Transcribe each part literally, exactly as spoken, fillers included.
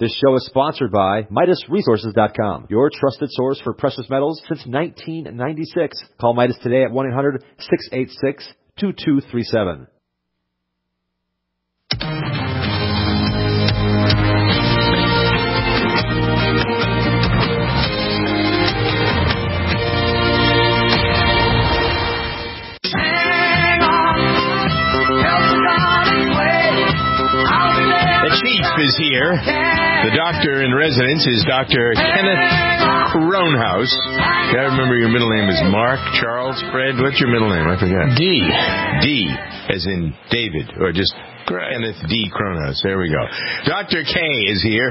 This show is sponsored by Midas Resources dot com, your trusted source for precious metals since nineteen ninety-six. Call Midas today at one eight hundred, six eight six, two two three seven. The chief is here. The doctor in residence is Doctor Kenneth Kronhaus. I remember your middle name is Mark, Charles, Fred. What's your middle name? I forgot. D. D, as in David, or just Kenneth D. Kronhaus. There we go. Doctor K is here.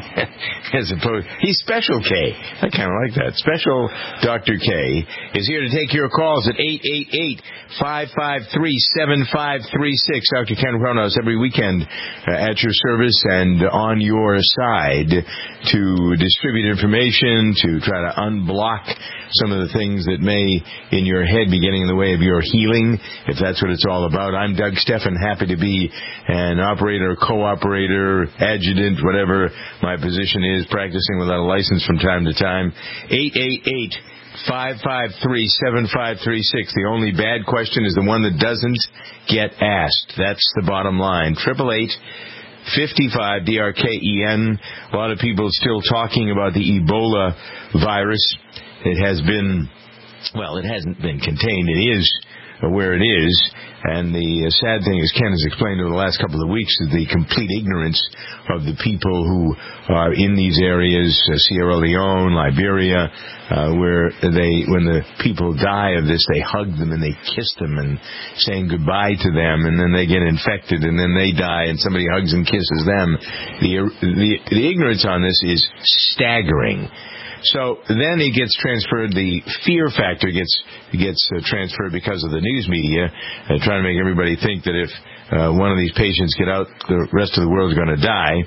As opposed, he's Special K. I kind of like that. Special Doctor K is here to take your calls at eight eight eight, five five three, seven five three six. Doctor Ken Kronhaus every weekend uh, at your service and on your side to distribute information, to try to unblock some of the things that may in your head be getting in the way of your healing, if that's what it's all about. I'm Doug Steffen, happy to be an operator, co-operator, adjutant, whatever my position is, practicing without a license from time to time. eight eight eight, five five three, seven five three six. The only bad question is the one that doesn't get asked. That's the bottom line. Triple eight fifty-five D R K E N. A lot of people still talking about the Ebola virus. It has been, well, it hasn't been contained. It is where it is. And the uh, sad thing, as Ken has explained over the last couple of weeks, is the complete ignorance of the people who are in these areas, uh, Sierra Leone, Liberia, uh, where they, when the people die of this, they hug them and they kiss them and saying goodbye to them, and then they get infected, and then they die, and somebody hugs and kisses them. The, the, the ignorance on this is staggering. So then it gets transferred, the fear factor gets gets uh, transferred because of the news media, uh, trying to make everybody think that if uh, one of these patients get out, the rest of the world is going to die.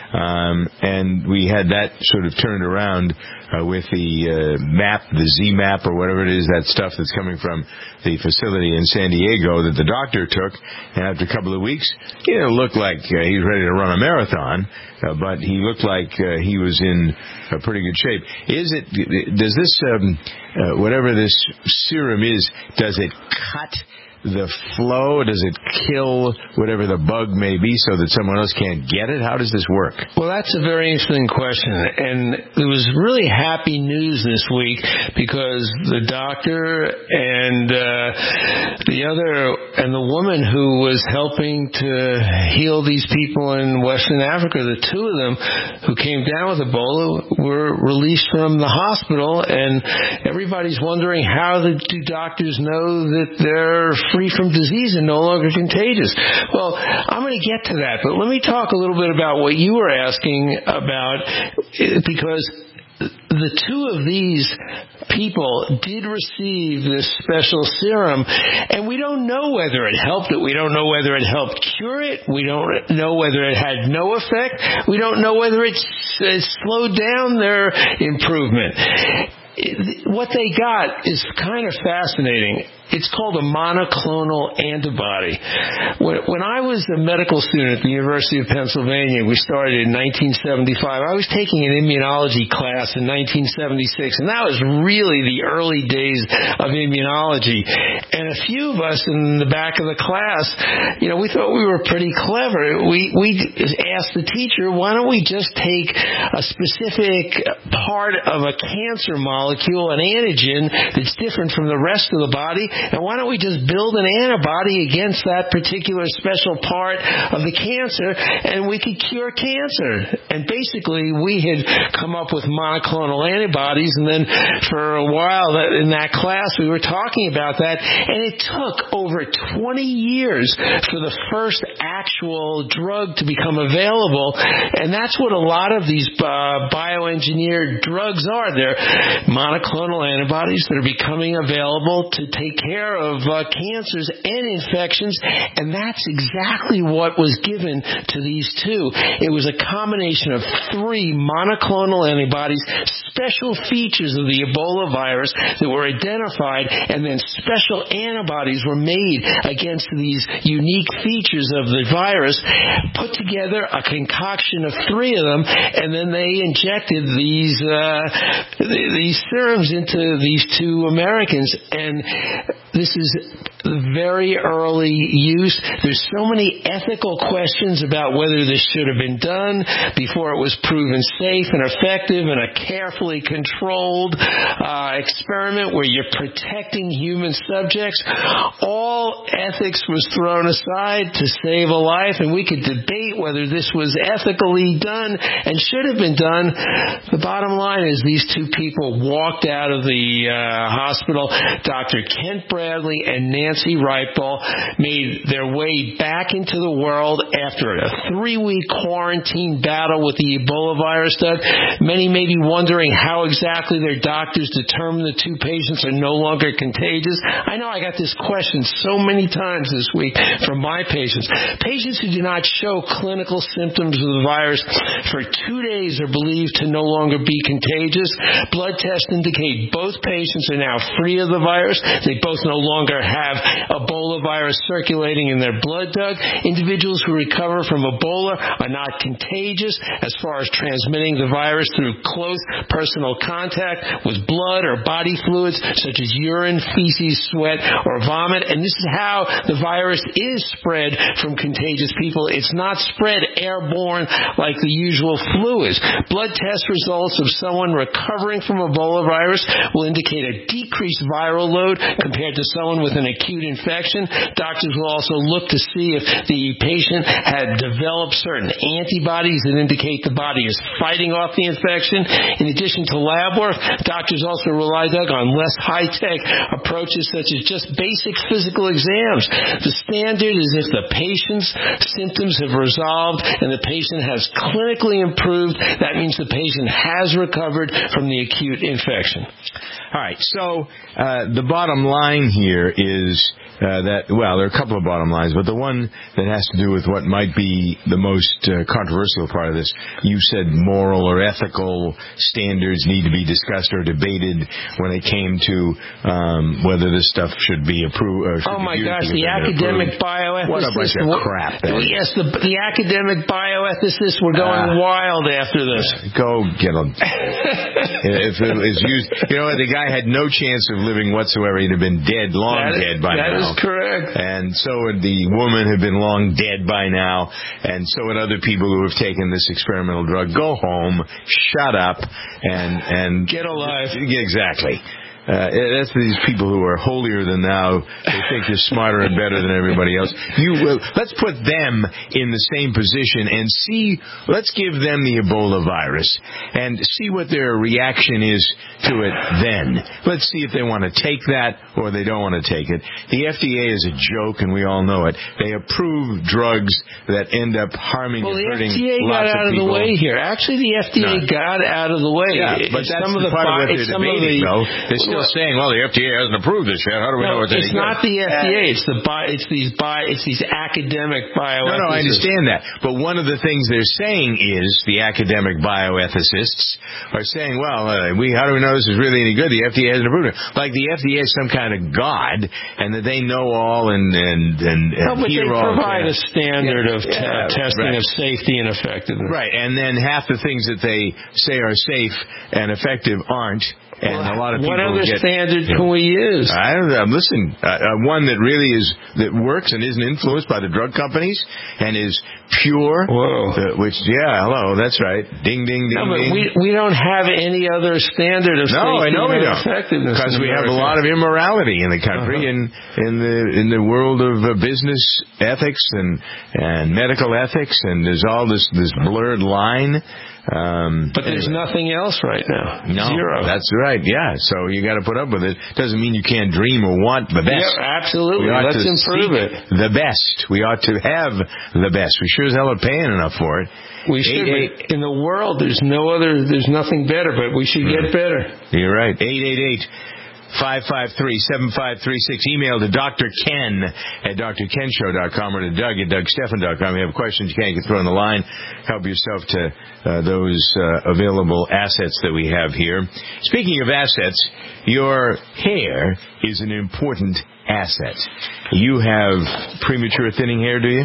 Um, and we had that sort of turned around uh, with the uh, map, the Z map or whatever it is, that stuff that's coming from the facility in San Diego that the doctor took. And after a couple of weeks, he didn't look like uh, he was ready to run a marathon, uh, but he looked like uh, he was in a pretty good shape. Is it? Does this, um, uh, whatever this serum is, does it cut the flow? Does it kill whatever the bug may be so that someone else can't get it? How does this work? Well, that's a very interesting question. And there was really happy news this week because the doctor and uh, the other, and the woman who was helping to heal these people in Western Africa, the two of them who came down with Ebola were released from the hospital, and everybody's wondering how the, do doctors know that they're free from disease and no longer contagious. Well, I'm going to get to that, but let me talk a little bit about what you were asking about, because the two of these people did receive this special serum, and we don't know whether it helped it. We don't know whether it helped cure it. We don't know whether it had no effect. We don't know whether it slowed down their improvement. What they got is kind of fascinating. It's called a monoclonal antibody. When, when I was a medical student at the University of Pennsylvania, we started in nineteen seventy-five. I was taking an immunology class in nineteen seventy-six, and that was really the early days of immunology. And a few of us in the back of the class, you know, we thought we were pretty clever. We, we asked the teacher, why don't we just take a specific part of a cancer molecule, an antigen that's different from the rest of the body, and why don't we just build an antibody against that particular special part of the cancer, and we could cure cancer? And basically, we had come up with monoclonal antibodies, and then for a while in that class, we were talking about that, and it took over twenty years for the first actual drug to become available, and that's what a lot of these uh, bioengineered drugs are. They're monoclonal antibodies that are becoming available to take care of uh, cancers and infections, and that's exactly what was given to these two. It was a combination of three monoclonal antibodies, special features of the Ebola virus that were identified, and then special antibodies were made against these unique features of the virus, put together a concoction of three of them, and then they injected these uh, these serums into these two Americans, and this is very early use. There's so many ethical questions about whether this should have been done before it was proven safe and effective in a carefully controlled uh, experiment where you're protecting human subjects. All ethics was thrown aside to save a life, and we could debate whether this was ethically done and should have been done. The bottom line is these two people walked out of the uh, hospital. Doctor Kent Bradley and Nancy Reitball made their way back into the world after a three-week quarantine battle with the Ebola virus, Doug. Many may be wondering how exactly their doctors determine the two patients are no longer contagious. I know I got this question so many times this week from my patients. Patients who do not show clinical symptoms of the virus for two days are believed to no longer be contagious. Blood tests indicate both patients are now free of the virus. They both no longer have Ebola virus circulating in their blood, Doug. Individuals who recover from Ebola are not contagious as far as transmitting the virus through close personal contact with blood or body fluids such as urine, feces, sweat, or vomit. And this is how the virus is spread from contagious people. It's not spread airborne like the usual flu is. Blood test results of someone recovering from Ebola virus will indicate a decreased viral load compared to someone with an acute infection. Doctors will also look to see if the patient had developed certain antibodies that indicate the body is fighting off the infection. In addition to lab work, doctors also rely, Doug, on less high-tech approaches such as just basic physical exams. The standard is if the patient's symptoms have resolved and the patient has clinically improved, that means the patient has recovered from the acute infection. All right, so uh, the bottom line here is uh, that, well, there are a couple of bottom lines, but the one that has to do with what might be the most uh, controversial part of this, you said moral or ethical standards need to be discussed or debated when it came to um, whether this stuff should be approved. Oh, my gosh, the academic bioethicists. What a bunch of crap. That is. Yes, the, the academic bioethicists were going uh, wild after this. Go get them. If it was used, you know what, the guy had no chance of living whatsoever. He'd have been dead, long that dead is, by that now. That is correct. And so would the woman have been long dead by now, and so would other people who have taken this experimental drug. Go home, shut up, and and get alive. Exactly. Uh, that's these people who are holier than thou. They think they're smarter and better than everybody else. You, uh, let's put them in the same position and see. Let's give them the Ebola virus and see what their reaction is to it. Then let's see if they want to take that or they don't want to take it. The F D A is a joke, and we all know it. They approve drugs that end up harming well, and hurting lots of people. Well, the F D A got out of, of the way here. Actually, the F D A no. got out of the way. Yeah, but that's some the of the part of what they're debating, the, though. They're still saying, well, the F D A hasn't approved this yet. How do we no, know what that is? It's not the F D A. It's the bi- It's these bi- It's these academic bioethicists. No, no, I understand that. But one of the things they're saying is the academic bioethicists are saying, well, uh, we how do we know this is really any good? The F D A hasn't approved it. Like the F D A is some kind of god, and that they know all and and and, and no, but hear they all. provide a standard yeah, of t- yeah, testing right. of safety and effectiveness. Right, and then half the things that they say are safe and effective aren't. And well, a lot of people what other get, standard you can know, we use? I don't know. Listen, uh, uh, one that really is that works and isn't influenced by the drug companies and is pure. Whoa! Uh, which, yeah, hello, that's right. Ding, ding, ding, no, but ding. We we don't have any other standard of no, safety I know and we don't. effectiveness Because we have America. a lot of immorality in the country uh-huh. and in the in the world of uh, business ethics and and medical ethics, and there's all this this blurred line. Um, but there's anyway. nothing else right now. No, Zero. That's right. Yeah. So you got to put up with it. Doesn't mean you can't dream or want the best. Yeah, absolutely. Let's improve it. The best. We ought to have the best. We sure as hell are paying enough for it. We should. Eight, eight, in the world, there's no other. There's nothing better. But we should right. get better. You're right. Eight eight eight. five five three, seven five three six. Email to Doctor Ken at D R Ken Show dot com or to Doug at Doug Stephan dot com. If you have questions, you can't get through on the line. Help yourself to uh, those uh, available assets that we have here. Speaking of assets, your hair is an important asset. You have premature thinning hair, do you?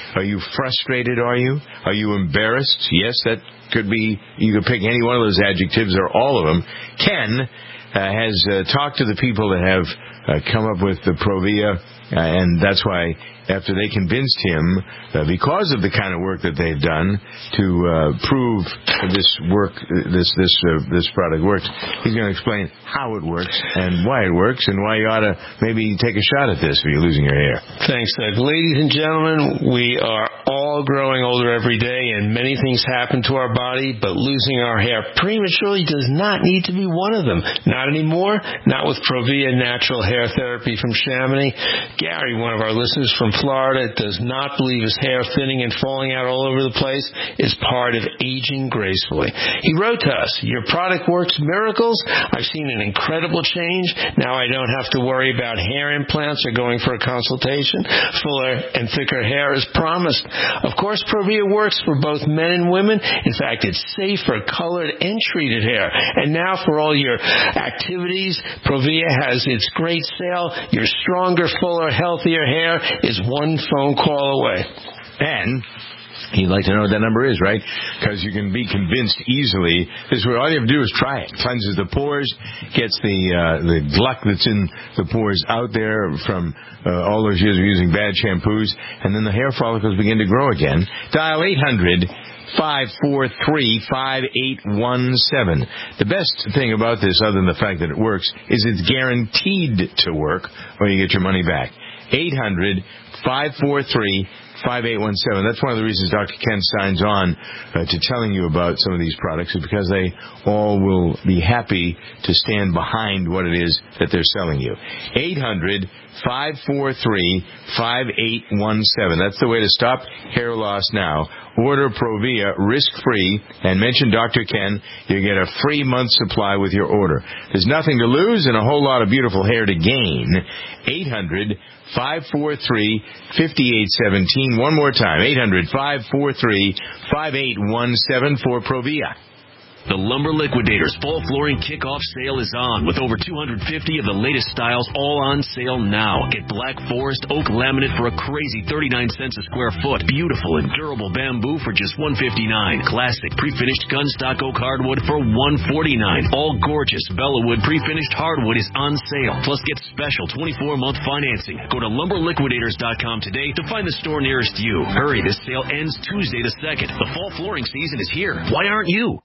Are you frustrated, are you? Are you embarrassed? Yes, that could be, you could pick any one of those adjectives or all of them. Ken uh, has uh, talked to the people that have uh, come up with the Provia, uh, and that's why after they convinced him, uh, because of the kind of work that they've done to uh, prove this work, this this uh, this product works, he's going to explain how it works and why it works and why you ought to maybe take a shot at this if you're losing your hair. Thanks, Doug. Ladies and gentlemen, we are all growing older every day, and many things happen to our body, but losing our hair prematurely does not need to be one of them. Not anymore. Not with Provia Natural Hair Therapy from Chamonix. Gary, one of our listeners from Florida, does not believe his hair thinning and falling out all over the place is part of aging gracefully. He wrote to us, "Your product works miracles. I've seen an incredible change. Now I don't have to worry about hair implants or going for a consultation. Fuller and thicker hair is promised. Of course, Provia works for both men and women. In fact, it's safe for colored and treated hair. And now for all your activities, Provia has its great sale. Your stronger, fuller, healthier hair is one phone call away." And you'd like to know what that number is, right? Because you can be convinced easily. This is where all you have to do is try it. Cleanses the pores, gets the uh, the gluck that's in the pores out there from uh, all those years of using bad shampoos, and then the hair follicles begin to grow again. Dial eight hundred, five four three, five eight one seven. The best thing about this, other than the fact that it works, is it's guaranteed to work, or you get your money back. eight hundred, five four three, five eight one seven. That's one of the reasons Doctor Ken signs on uh, to telling you about some of these products, is because they all will be happy to stand behind what it is that they're selling you. eight hundred, five four three, five eight one seven. That's the way to stop hair loss now. Order Provia risk-free and mention Doctor Ken. You get a free month supply with your order. There's nothing to lose and a whole lot of beautiful hair to gain. eight hundred, five four three, five eight one seven. One more time, eight hundred, five four three, five eight one seven for Provia. The Lumber Liquidators Fall Flooring Kickoff Sale is on with over two hundred fifty of the latest styles all on sale now. Get Black Forest Oak Laminate for a crazy thirty-nine cents a square foot. Beautiful and durable bamboo for just one hundred fifty-nine dollars. Classic pre-finished gunstock oak hardwood for one hundred forty-nine dollars. All gorgeous Bellawood pre-finished hardwood is on sale. Plus get special twenty-four month financing. Go to lumber liquidators dot com today to find the store nearest you. Hurry, this sale ends Tuesday the second. The fall flooring season is here. Why aren't you?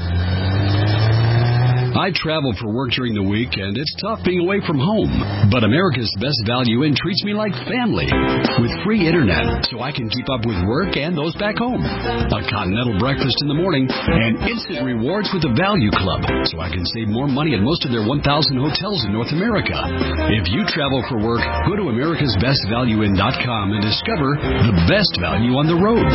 I travel for work during the week, and it's tough being away from home. But America's Best Value Inn treats me like family with free internet, so I can keep up with work and those back home. A continental breakfast in the morning, and instant rewards with the Value Club, so I can save more money at most of their one thousand hotels in North America. If you travel for work, go to americas best value inn dot com and discover the best value on the road.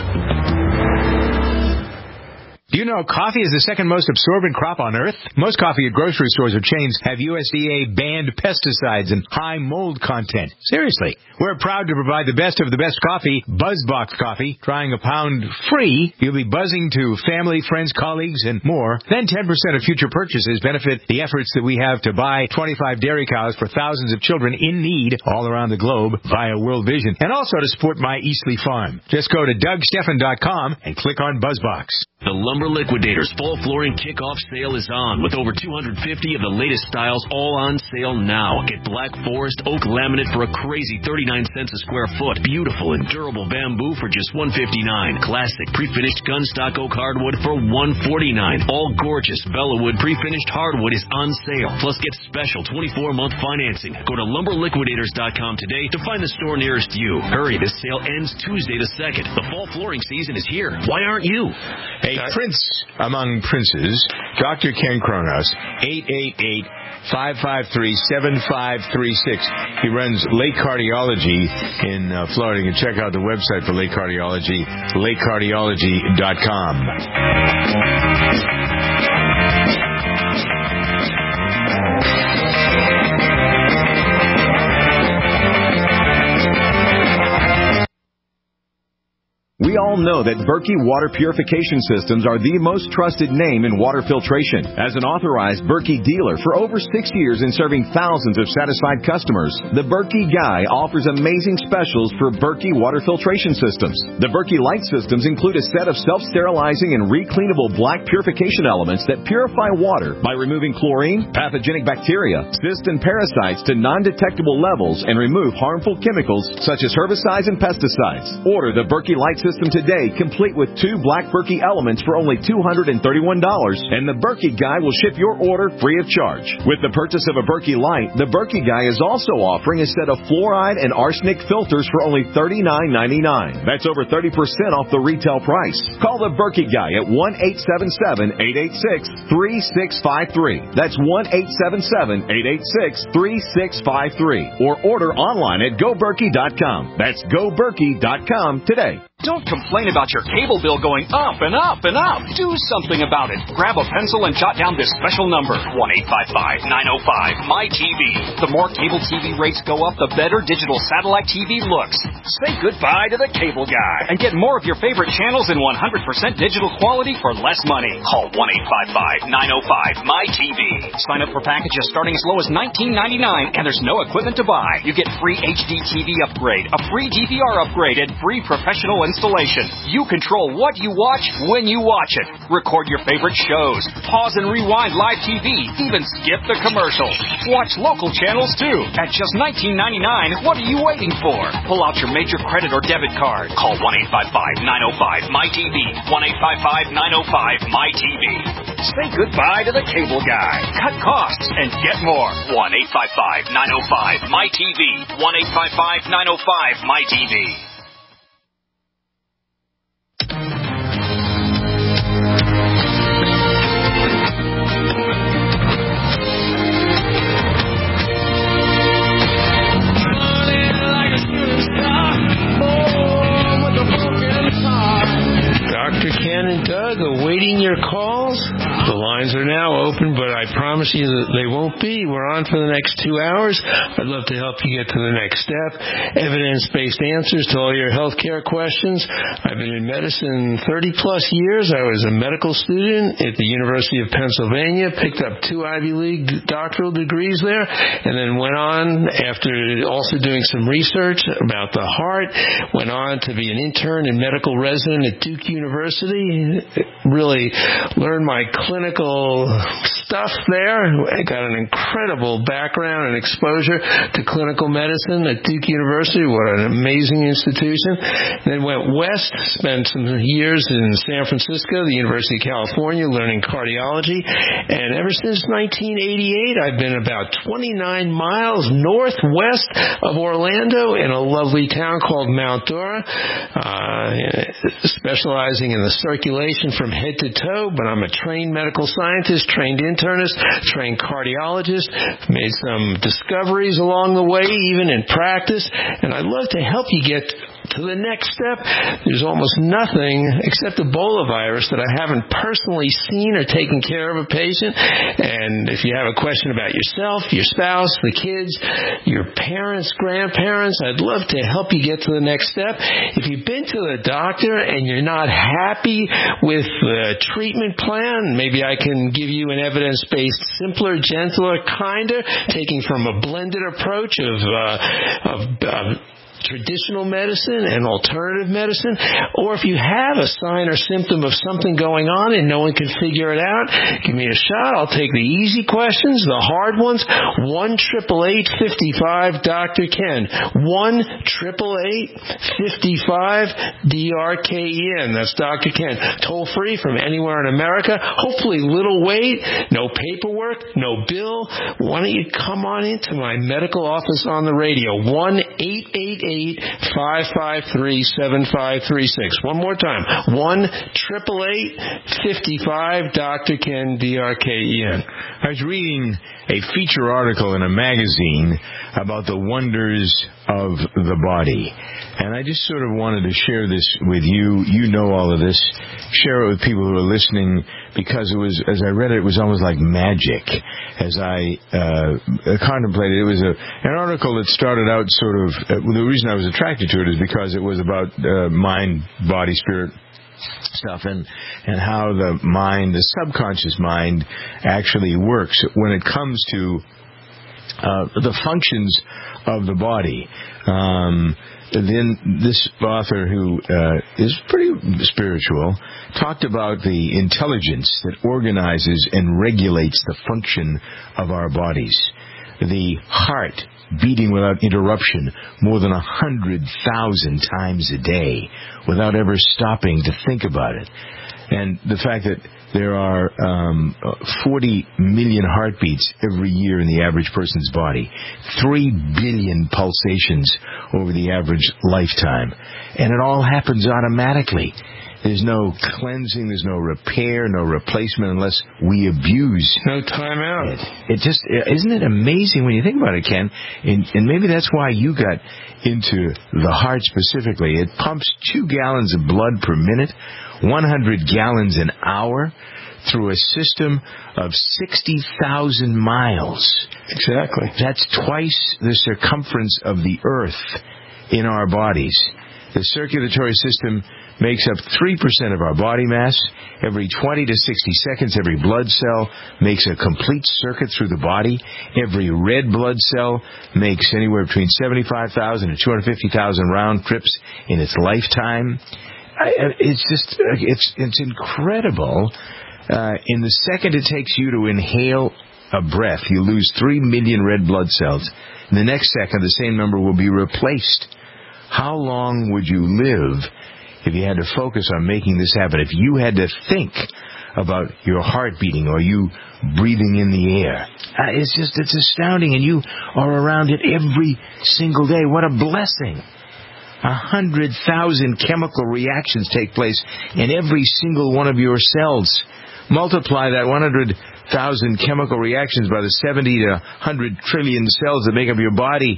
Do you know coffee is the second most absorbent crop on Earth? Most coffee at grocery stores or chains have U S D A-banned pesticides and high mold content. Seriously. We're proud to provide the best of the best coffee, BuzzBox Coffee. Trying a pound free, you'll be buzzing to family, friends, colleagues, and more. Then ten percent of future purchases benefit the efforts that we have to buy twenty-five dairy cows for thousands of children in need all around the globe via World Vision. And also to support my Eastleigh Farm. Just go to doug steffen dot com and click on BuzzBox. The Lumber Liquidators Fall Flooring Kickoff Sale is on with over two hundred fifty of the latest styles all on sale now. Get Black Forest Oak Laminate for a crazy thirty-nine cents a square foot. Beautiful and durable bamboo for just one hundred fifty-nine dollars. Classic pre-finished gunstock oak hardwood for one hundred forty-nine dollars. All gorgeous Bellawood pre-finished hardwood is on sale. Plus get special twenty-four month financing. Go to lumber liquidators dot com today to find the store nearest you. Hurry, this sale ends Tuesday the second. The fall flooring season is here. Why aren't you? A prince among princes, Doctor Ken Kronos, eight eight eight, five five three, seven five three six. He runs Lake Cardiology in uh, Florida. You can check out the website for Lake Cardiology, lake cardiology dot com. We all all know that Berkey Water Purification Systems are the most trusted name in water filtration. As an authorized Berkey dealer for over six years and serving thousands of satisfied customers, the Berkey Guy offers amazing specials for Berkey water filtration systems. The Berkey Light systems include a set of self-sterilizing and recleanable black purification elements that purify water by removing chlorine, pathogenic bacteria, cysts, and parasites to non-detectable levels and remove harmful chemicals such as herbicides and pesticides. Order the Berkey Light system today, complete with two black Berkey elements for only two hundred thirty-one dollars, and the Berkey Guy will ship your order free of charge. With the purchase of a Berkey Light, the Berkey Guy is also offering a set of fluoride and arsenic filters for only thirty-nine ninety-nine. That's over thirty percent off the retail price. Call the Berkey Guy at one eight seven seven, eight eight six, three six five three. That's one eight seven seven, eight eight six, three six five three. Or order online at go berkey dot com. That's go berkey dot com today. Don't complain about your cable bill going up and up and up. Do something about it. Grab a pencil and jot down this special number, one eight five five, nine oh five, M Y T V. The more cable T V rates go up, the better digital satellite T V looks. Say goodbye to the cable guy and get more of your favorite channels in one hundred percent digital quality for less money. Call one eight five five, nine oh five, M Y T V. Sign up for packages starting as low as nineteen ninety-nine, and there's no equipment to buy. You get free H D T V upgrade, a free D V R upgrade, and free professional installation. You control what you watch when you watch it. Record your favorite shows. Pause and rewind live T V. Even skip the commercials. Watch local channels too. At just nineteen ninety-nine, what are you waiting for? Pull out your major credit or debit card. Call one eight five five, nine oh five, M Y T V. one eight five five, nine oh five, M Y T V. Say goodbye to the cable guy. Cut costs and get more. one eight five five, nine oh five, M Y T V. one eight five five, nine oh five, M Y T V. Doctor Ken and Doug awaiting your calls. The lines are now open, but I promise you that they won't be. We're on for the next two hours. I'd love to help you get to the next step. Evidence-based answers to all your health care questions. I've been in medicine thirty plus years. I was a medical student at the University of Pennsylvania, picked up two Ivy League doctoral degrees there, and then went on, after also doing some research about the heart, went on to be an intern and medical resident at Duke University. Really learned my clinical stuff there. I got an incredible background and exposure to clinical medicine at Duke University. What an amazing institution. Then went west, spent some years in San Francisco, the University of California, learning cardiology. And ever since nineteen eighty-eight, I've been about twenty-nine miles northwest of Orlando in a lovely town called Mount Dora, uh, specializing in the circulation from head to toe, but I'm a trained medical scientist, trained internist, trained cardiologist, made some discoveries along the way, even in practice, and I'd love to help you get to the next step. There's almost nothing except Ebola virus that I haven't personally seen or taken care of a patient. And if you have a question about yourself, your spouse, the kids, your parents, grandparents, I'd love to help you get to the next step. If you've been to the doctor and you're not happy with the treatment plan, maybe I can give you an evidence-based, simpler, gentler, kinder, taking from a blended approach of uh, of uh, traditional medicine and alternative medicine. Or if you have a sign or symptom of something going on and no one can figure it out, give me a shot. I'll take the easy questions, the hard ones. one eight eight eight, five five, Doctor Ken. one eight eight eight, five five, D R K E N. That's Doctor Ken. Toll free from anywhere in America. Hopefully little wait, no paperwork, no bill. Why don't you come on into my medical office on the radio? one eight eight eight, five five three, seven five three six. One more time. one eight eight eight, five five, Doctor Ken, D R K E N. I was reading a feature article in a magazine about the wonders of the body. And I just sort of wanted to share this with you. You know all of this. Share it with people who are listening, because it was, as I read it, it was almost like magic. As I uh, contemplated, it was a, an article that started out sort of, uh, the reason reason I was attracted to it is because it was about uh, mind, body, spirit stuff, and and how the mind, the subconscious mind, actually works when it comes to uh, the functions of the body. Um, then this author, who uh, is pretty spiritual, talked about the intelligence that organizes and regulates the function of our bodies. The heart beating without interruption more than a hundred thousand times a day without ever stopping to think about it. And the fact that there are um, forty million heartbeats every year in the average person's body, three billion pulsations over the average lifetime, and it all happens automatically. There's no cleansing, there's no repair, no replacement unless we abuse. No time out. It, it just, isn't it amazing when you think about it, Ken? And, and maybe that's why you got into the heart specifically. It pumps two gallons of blood per minute, one hundred gallons an hour, through a system of sixty thousand miles. Exactly. That's twice the circumference of the Earth in our bodies. The circulatory system makes up three percent of our body mass. Every twenty to sixty seconds, every blood cell makes a complete circuit through the body. Every red blood cell makes anywhere between seventy-five thousand and two hundred fifty thousand round trips in its lifetime. I, it's just, it's, it's incredible. Uh, in the second it takes you to inhale a breath, you lose three million red blood cells. In the next second, the same number will be replaced. How long would you live if you had to focus on making this happen? If you had to think about your heart beating or you breathing in the air. Uh, it's just, it's astounding, and you are around it every single day. What a blessing. A hundred thousand chemical reactions take place in every single one of your cells. Multiply that one hundred thousand chemical reactions by the seventy to one hundred trillion cells that make up your body.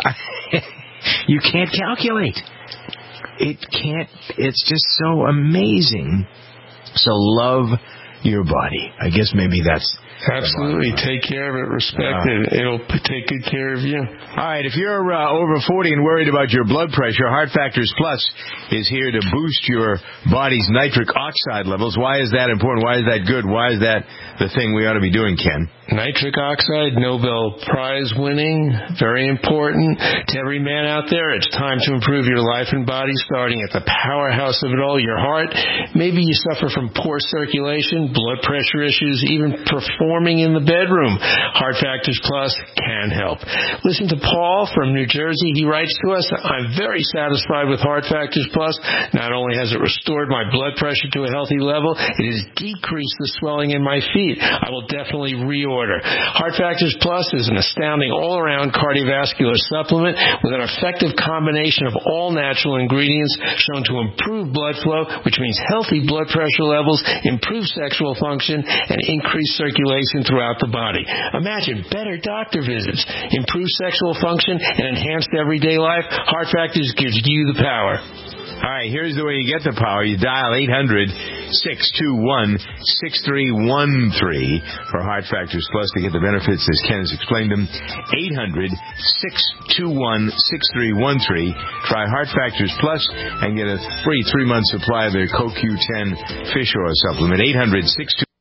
You can't calculate. It can't. It's just so amazing. So love your body. I guess maybe that's... Absolutely. Take care of it. Respect yeah. it. It'll take good care of you. All right. If you're uh, over forty and worried about your blood pressure, Heart Factors Plus is here to boost your body's nitric oxide levels. Why is that important? Why is that good? Why is that the thing we ought to be doing, Ken? Nitric oxide, Nobel Prize winning, very important. To every man out there, it's time to improve your life and body, starting at the powerhouse of it all, your heart. Maybe you suffer from poor circulation, blood pressure issues, even performing in the bedroom. Heart Factors Plus can help. Listen to Paul from New Jersey. He writes to us, I'm very satisfied with Heart Factors Plus. Not only has it restored my blood pressure to a healthy level, it has decreased the swelling in my feet. I will definitely reorder. Heart Factors Plus is an astounding all-around cardiovascular supplement with an effective combination of all natural ingredients shown to improve blood flow, which means healthy blood pressure levels, improve sexual function, and increase circulation throughout the body. Imagine better doctor visits, improved sexual function, and enhanced everyday life. Heart Factors gives you the power. All right, here's the way you get the power. You dial eight hundred, six two one, six three one three for Heart Factors Plus to get the benefits as Ken has explained them. eight hundred, six two one, six three one three. Try Heart Factors Plus and get a free three-month supply of their Co Q ten fish oil supplement. eight hundred, six two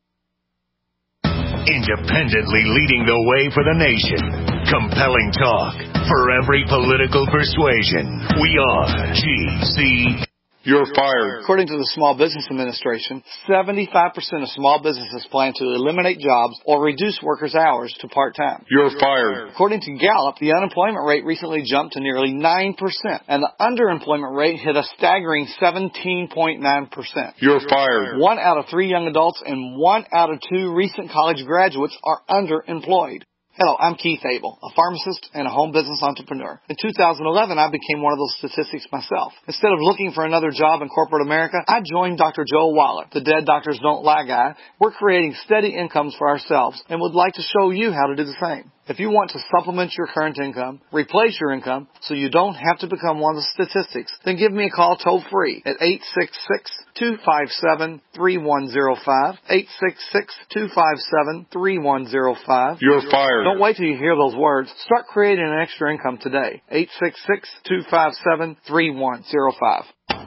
one. Independently leading the way for the nation. Compelling talk for every political persuasion. We are G C. You're fired. According to the Small Business Administration, seventy-five percent of small businesses plan to eliminate jobs or reduce workers' hours to part-time. You're fired. According to Gallup, the unemployment rate recently jumped to nearly nine percent, and the underemployment rate hit a staggering seventeen point nine percent. You're fired. One out of three young adults and one out of two recent college graduates are underemployed. Hello, I'm Keith Abel, a pharmacist and a home business entrepreneur. In two thousand eleven, I became one of those statistics myself. Instead of looking for another job in corporate America, I joined Doctor Joel Waller, the Dead Doctors Don't Lie guy. We're creating steady incomes for ourselves and would like to show you how to do the same. If you want to supplement your current income, replace your income, so you don't have to become one of the statistics, then give me a call toll free at eight six six, two five seven, three one zero five, eight six six, two five seven, three one zero five. You're fired. Don't wait till you hear those words. Start creating an extra income today. eight six six, two five seven, three one zero five.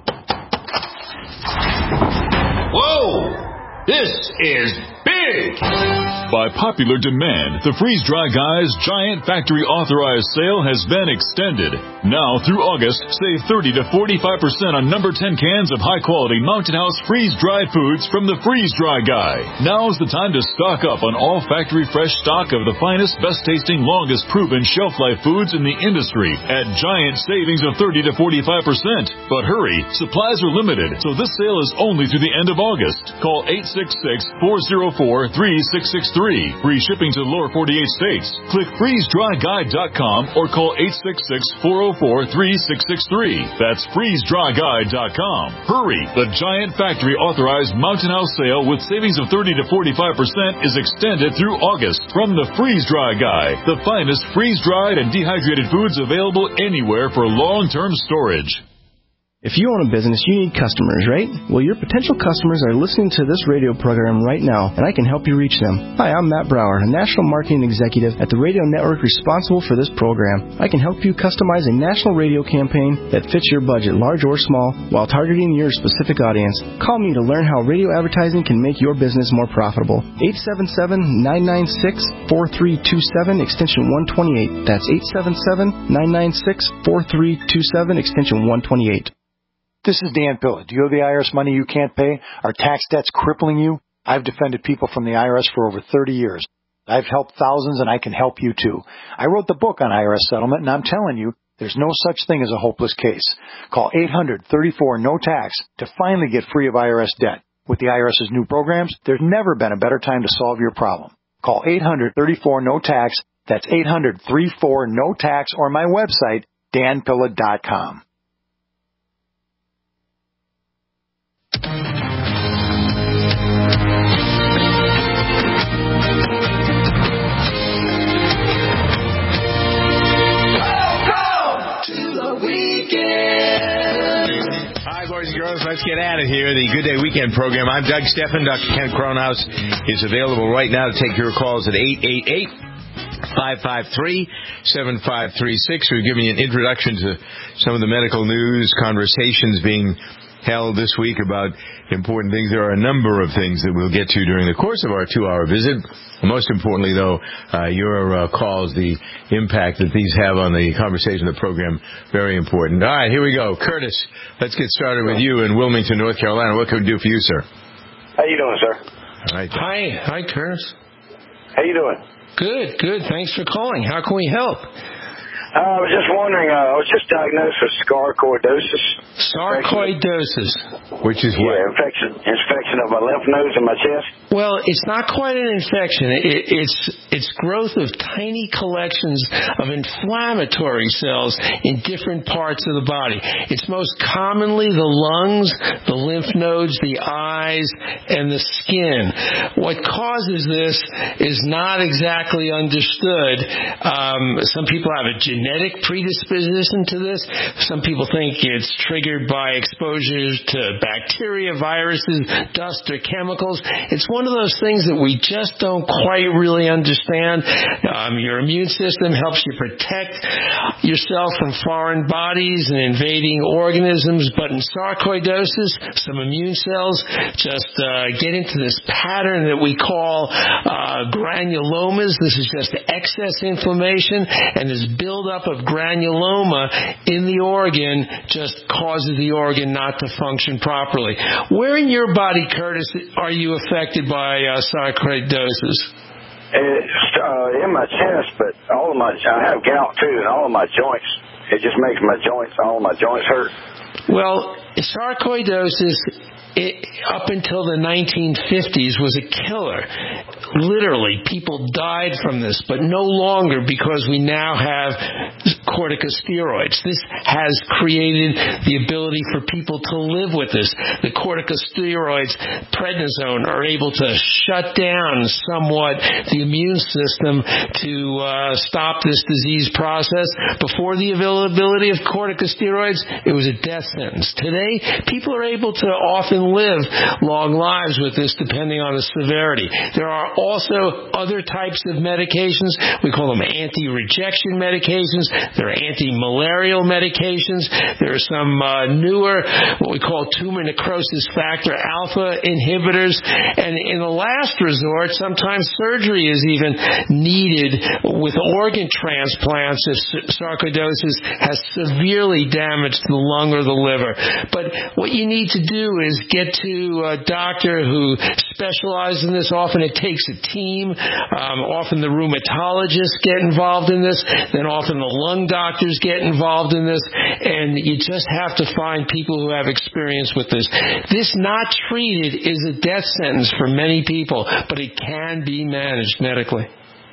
Whoa! This is big! By popular demand, the Freeze Dry Guy's Giant Factory Authorized Sale has been extended. Now through August, save thirty to forty-five percent on number ten cans of high-quality Mountain House freeze-dried foods from the Freeze Dry Guy. Now's the time to stock up on all factory fresh stock of the finest, best-tasting, longest-proven shelf-life foods in the industry at giant savings of thirty to forty-five percent. But hurry, supplies are limited, so this sale is only through the end of August. Call eight six six, four zero four, three six six three. Free shipping to the lower forty-eight states. Click freeze dry guy dot com or call eight six six, four zero four, three six six three. That's freeze dry guy dot com. Hurry! The Giant Factory Authorized Mountain House Sale with savings of thirty to forty-five percent is extended through August from the Freeze Dry Guy, the finest freeze-dried and dehydrated foods available anywhere for long-term storage. If you own a business, you need customers, right? Well, your potential customers are listening to this radio program right now, and I can help you reach them. Hi, I'm Matt Brower, a national marketing executive at the radio network responsible for this program. I can help you customize a national radio campaign that fits your budget, large or small, while targeting your specific audience. Call me to learn how radio advertising can make your business more profitable. eight seven seven, nine nine six, four three two seven, extension one twenty-eight. That's eight seven seven, nine nine six, four three two seven, extension one twenty-eight. This is Dan Pilla. Do you owe the I R S money you can't pay? Are tax debts crippling you? I've defended people from the I R S for over thirty years. I've helped thousands, and I can help you too. I wrote the book on I R S settlement, and I'm telling you, there's no such thing as a hopeless case. Call eight hundred, thirty-four, no tax to finally get free of I R S debt. With the IRS's new programs, there's never been a better time to solve your problem. Call eight hundred, thirty-four, no tax. That's eight hundred, thirty-four, no tax, or my website, dan pilla dot com. Let's get out of here. The Good Day Weekend program. I'm Doug Steffen. Doctor Ken Cronhaus is available right now to take your calls at eight eight eight, five five three, seven five three six. We're giving you an introduction to some of the medical news, conversations being held this week about important things. There are a number of things that we'll get to during the course of our two-hour visit. Most importantly, though, uh, your uh, calls, the impact that these have on the conversation of the program, very important. All right, here we go. Curtis, let's get started with you in Wilmington, North Carolina. What can we do for you, sir? How you doing, sir? All right. Hi. Hi, Curtis. How you doing? Good, good. Thanks for calling. How can we help? Uh, I was just wondering, uh, I was just diagnosed with sarcoidosis. Sarcoidosis. Which is what? Yeah, infection, infection of my lymph nodes and my chest. Well, it's not quite an infection. It, it's it's growth of tiny collections of inflammatory cells in different parts of the body. It's most commonly the lungs, the lymph nodes, the eyes, and the skin. What causes this is not exactly understood. Um, some people have a genetic genetic predisposition to this. Some people think it's triggered by exposure to bacteria, viruses, dust, or chemicals. It's one of those things that we just don't quite really understand. Um, your immune system helps you protect yourself from foreign bodies and invading organisms, but in sarcoidosis, some immune cells just uh, get into this pattern that we call uh, granulomas. This is just excess inflammation, and this buildup of granuloma in the organ just causes the organ not to function properly. Where in your body, Curtis, are you affected by uh, sarcoidosis? It's uh, in my chest, but all of my, I have gout too, and all of my joints, it just makes my joints, all of my joints hurt. Well, sarcoidosis, it, up until the nineteen fifties, was a killer. Literally, people died from this, but no longer, because we now have corticosteroids. This has created the ability for people to live with this. The corticosteroids, prednisone, are able to shut down somewhat the immune system to uh, stop this disease process. Before the availability of corticosteroids, it was a death sentence. Today, people are able to often live long lives with this depending on the severity. There are also other types of medications. We call them anti-rejection medications. There are anti-malarial medications. There are some uh, newer, what we call tumor necrosis factor alpha inhibitors. And in the last resort, sometimes surgery is even needed with organ transplants if sarcoidosis has severely damaged the lung or the liver. But what you need to do is get to a doctor who specializes in this. Often it takes a team. Um, often the rheumatologists get involved in this. Then often the lung doctors get involved in this. And you just have to find people who have experience with this. This not treated is a death sentence for many people, but it can be managed medically.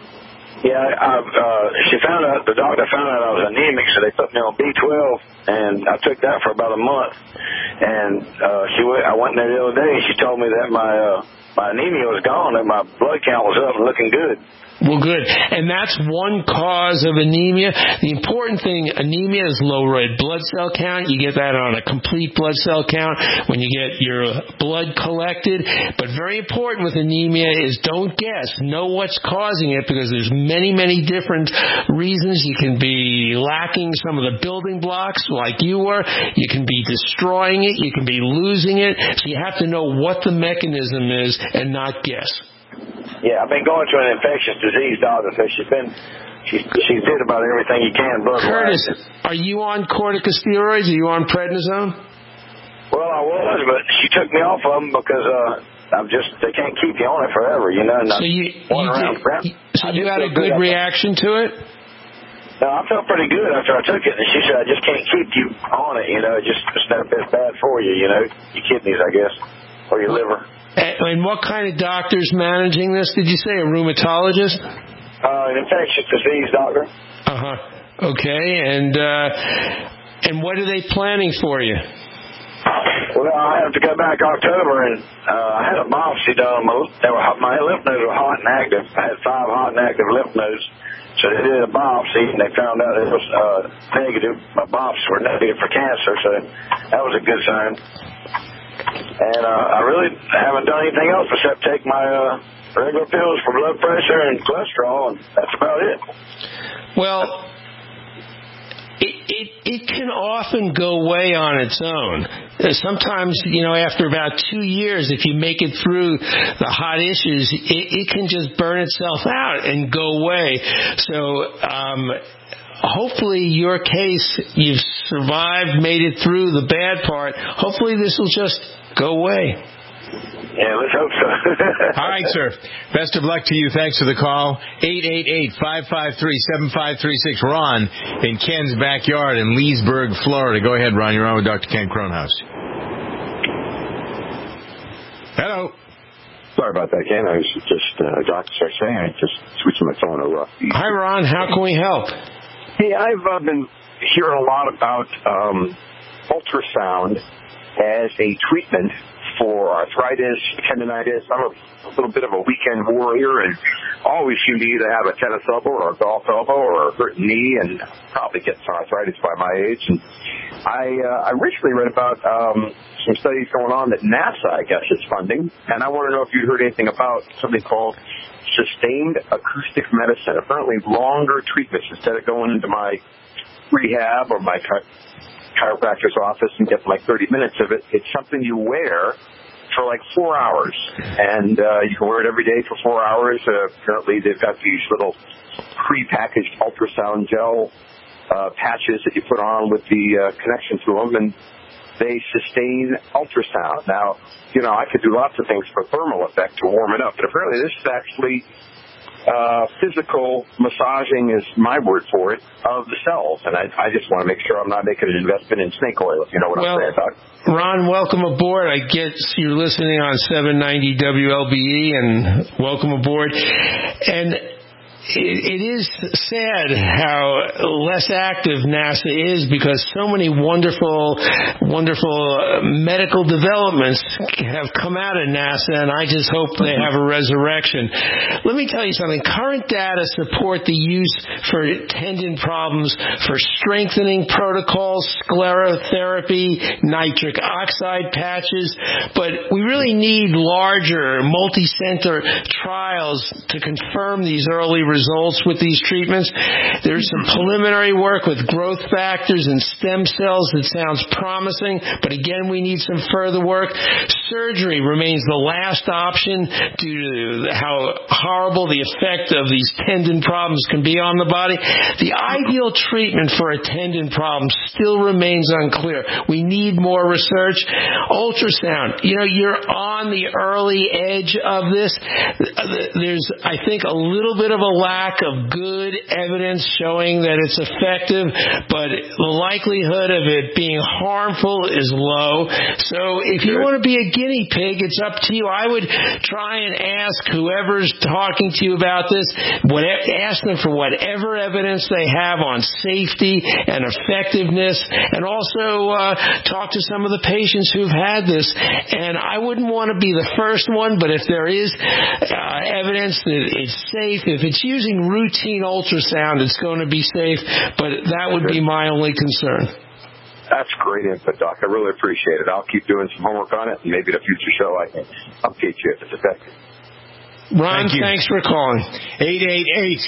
Yeah, I, uh, she found out, the doctor found out I was anemic, so they put me on B twelve, and I took that for about a month. And uh, she went, I went there the other day, and she told me that my uh, my anemia was gone, and my blood count was up and looking good. Well, good. And that's one cause of anemia. The important thing, anemia is low red blood cell count. You get that on a complete blood cell count when you get your blood collected. But very important with anemia is don't guess. Know what's causing it, because there's many, many different reasons. You can be lacking some of the building blocks like you were. You can be destroying it. You can be losing it. So you have to know what the mechanism is and not guess. Yeah, I've been going to an infectious disease doctor, so she's been, she's, she's did about everything you can. Curtis, are you on corticosteroids? Are you on prednisone? Well, I was, but she took me off of them because uh, I'm just, they can't keep you on it forever, you know. And so you, you, around, did, so you had a good, good reaction to it? No, I felt pretty good after I took it, and she said, I just can't keep you on it, you know. It just, it's not it's bad for you, you know, your kidneys, I guess, or your liver. And what kind of doctor's managing this, did you say? A rheumatologist? Uh, an infectious disease doctor. Uh-huh. Okay, and uh, and what are they planning for you? Well, I have to go back October, and uh, I had a biopsy done. My, they were, my lymph nodes were hot and active. I had five hot and active lymph nodes. So they did a biopsy, and they found out it was uh, negative. My biopsies were negative for cancer, so that was a good sign. And uh, I really haven't done anything else except take my uh, regular pills for blood pressure and cholesterol, and that's about it. Well, it, it, it can often go away on its own. Sometimes, you know, after about two years, if you make it through the hot issues, it, it can just burn itself out and go away. So, um, hopefully your case, you've survived, made it through the bad part. Hopefully this will just go away. Yeah, let's hope so. All right, sir. Best of luck to you. Thanks for the call. eight eight eight, five five three, seven five three six. Ron in Ken's backyard in Leesburg, Florida. Go ahead, Ron. You're on with Doctor Ken Kronhaus. Hello. Sorry about that, Ken. I was just, uh, Doctor started saying, I just switching my phone over. Hi, Ron. How can we help? Hey, I've uh, been hearing a lot about um, ultrasound as a treatment for arthritis, tendonitis. I'm a, a little bit of a weekend warrior and always seem to either have a tennis elbow or a golf elbow or a hurt knee, and probably get some arthritis by my age. And I, uh, I recently read about um, some studies going on that NASA, I guess, is funding, and I want to know if you heard anything about something called sustained acoustic medicine. Apparently longer treatments instead of going into my rehab or my chi- chiropractor's office and getting like thirty minutes of it. It's something you wear for like four hours, and uh, you can wear it every day for four hours. Uh, apparently they've got these little pre-packaged ultrasound gel uh, patches that you put on with the uh, connection to them, and they sustain ultrasound. Now, you know, I could do lots of things for thermal effect to warm it up, but apparently this is actually uh, physical massaging is my word for it, of the cells. And I, I just want to make sure I'm not making an investment in snake oil, if you know what well, I'm saying, Doc. Ron, welcome aboard. I guess you're listening on seven ninety W L B E, and welcome aboard. And it, it is sad how less active NASA is because so many wonderful, wonderful uh, medical developments have come out of NASA, and I just hope they have a resurrection. Let me tell you something. Current data support the use for tendon problems for strengthening protocols, sclerotherapy, nitric oxide patches, but we really need larger, multi-center trials to confirm these early results with these treatments. There's some preliminary work with growth factors and stem cells that sounds promising, but again, we need some further work. Surgery remains the last option due to how horrible the effect of these tendon problems can be on the body. The ideal treatment for a tendon problem still remains unclear. We need more research. Ultrasound, you know, you're on the early edge of this. There's, I think, a little bit of a lack of good evidence showing that it's effective, but the likelihood of it being harmful is low. So if you want to be a guinea pig, it's up to you. I would try and ask whoever's talking to you about this, what, ask them for whatever evidence they have on safety and effectiveness, and also uh, talk to some of the patients who've had this. And I wouldn't want to be the first one, but if there is uh, evidence that it's safe, if it's using routine ultrasound, it's going to be safe, but that would be my only concern. That's great input, Doc. I really appreciate it. I'll keep doing some homework on it, and maybe in a future show I can update you if it's effective. Ron, Thank thanks for calling. eight eight eight,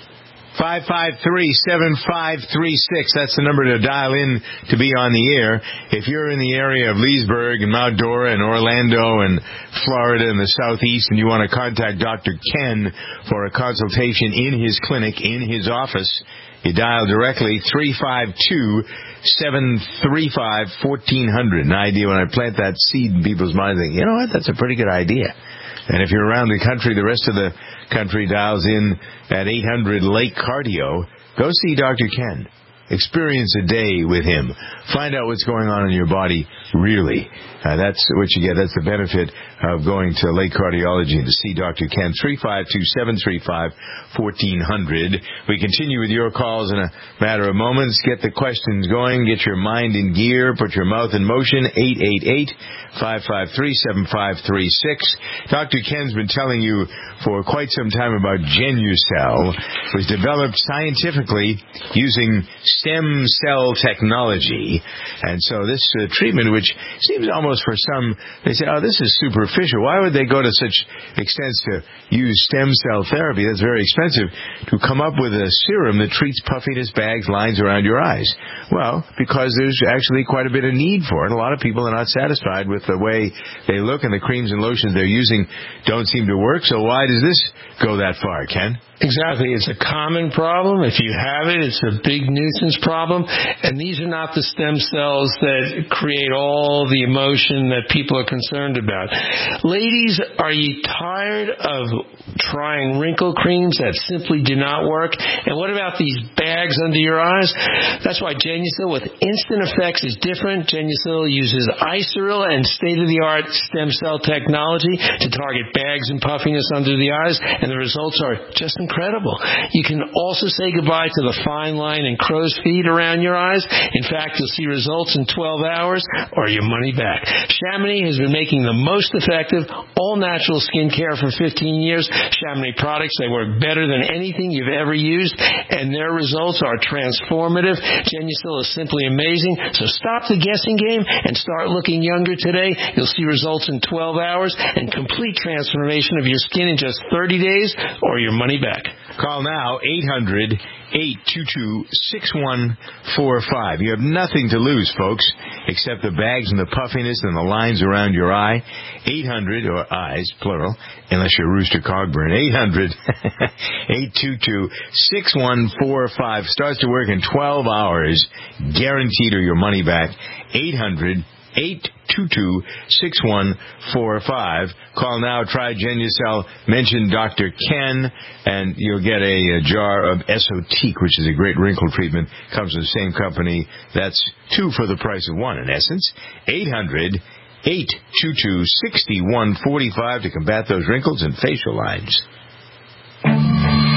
five five three, seven five three six. That's the number to dial in to be on the air. If you're in the area of Leesburg and Mount Dora and Orlando and Florida and the Southeast and you want to contact Doctor Ken for a consultation in his clinic, in his office, you dial directly three five two, seven three five, one four zero zero. An idea when I plant that seed in people's minds, think, you know what, that's a pretty good idea. And if you're around the country, the rest of the country dials in at eight hundred Lake Cardio. Go see Doctor Ken. Experience a day with him. Find out what's going on in your body, really. Uh, that's what you get. That's the benefit of going to Lake Cardiology and to see Doctor Ken. three five two, seven three five, one four zero zero. We continue with your calls in a matter of moments. Get the questions going. Get your mind in gear. Put your mouth in motion. eight eight eight, five five three, seven five three six. Doctor Ken's been telling you for quite some time about Genucell. It was developed scientifically using stem cell technology. And so this uh, treatment, which seems almost for some, they say, oh, this is superficial. Why would they go to such extents to use stem cell therapy? That's very expensive, to come up with a serum that treats puffiness, bags, lines around your eyes. Well, because there's actually quite a bit of need for it. A lot of people are not satisfied with the way they look, and the creams and lotions they're using don't seem to work. So why does this go that far, Ken? Exactly. It's a common problem. If you have it, it's a big nuisance problem. And these are not the stem cells that create all the emotion that people are concerned about. Ladies, are you tired of trying wrinkle creams that simply do not work? And what about these bags under your eyes? That's why Genucell with instant effects is different. Genucell uses Isoryl and state-of-the-art stem cell technology to target bags and puffiness under the eyes, and the results are just incredible. You can also say goodbye to the fine line and crow's feet around your eyes. In fact, you'll see results in twelve hours or your money back. Chamonix has been making the most effective, all-natural skincare for fifteen years. Chamonix products, they work better than anything you've ever used, and their results are transformative. Genucell is simply amazing. So stop the guessing game and start looking younger today. You'll see results in twelve hours and complete transformation of your skin in just thirty days or your money back. Call now, eight hundred, eight two two, six one four five. You have nothing to lose, folks, except the bags and the puffiness and the lines around your eye. eight hundred, or eyes, plural, unless you're Rooster Cogburn. eight hundred, eight two two, six one four five. Starts to work in twelve hours, guaranteed, or your money back. eight hundred, eight two two, six one four five. Call now, try Genucell, mention Doctor Ken, and you'll get a, a jar of Esotique, which is a great wrinkle treatment. Comes from the same company. That's two for the price of one, in essence. eight hundred, eight two two, six one four five to combat those wrinkles and facial lines.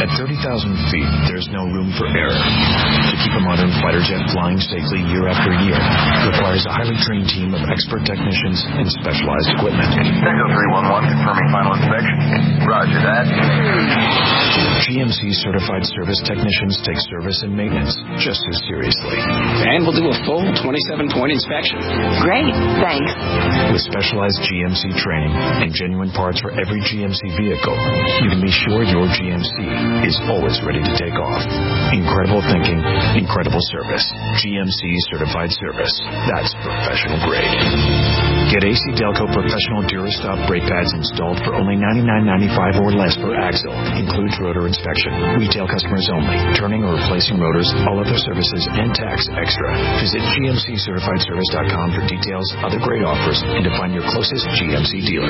At thirty thousand feet, there's no room for error. To keep a modern fighter jet flying safely year after year requires a highly trained team of expert technicians and specialized equipment. Echo three one one confirming final inspection. Roger that. G M C certified service technicians take service and maintenance just as seriously. And we'll do a full twenty-seven point inspection. Great, thanks. With specialized G M C training and genuine parts for every G M C vehicle, you can be sure your G M C is always ready to take off. Incredible thinking, incredible service. G M C certified service. That's professional grade. Get A C Delco Professional Durastop brake pads installed for only ninety-nine ninety-five or less per axle. Includes rotor inspection. Retail customers only. Turning or replacing rotors, all other services, and tax extra. Visit G M C certified service dot com for details, other great offers, and to find your closest G M C dealer.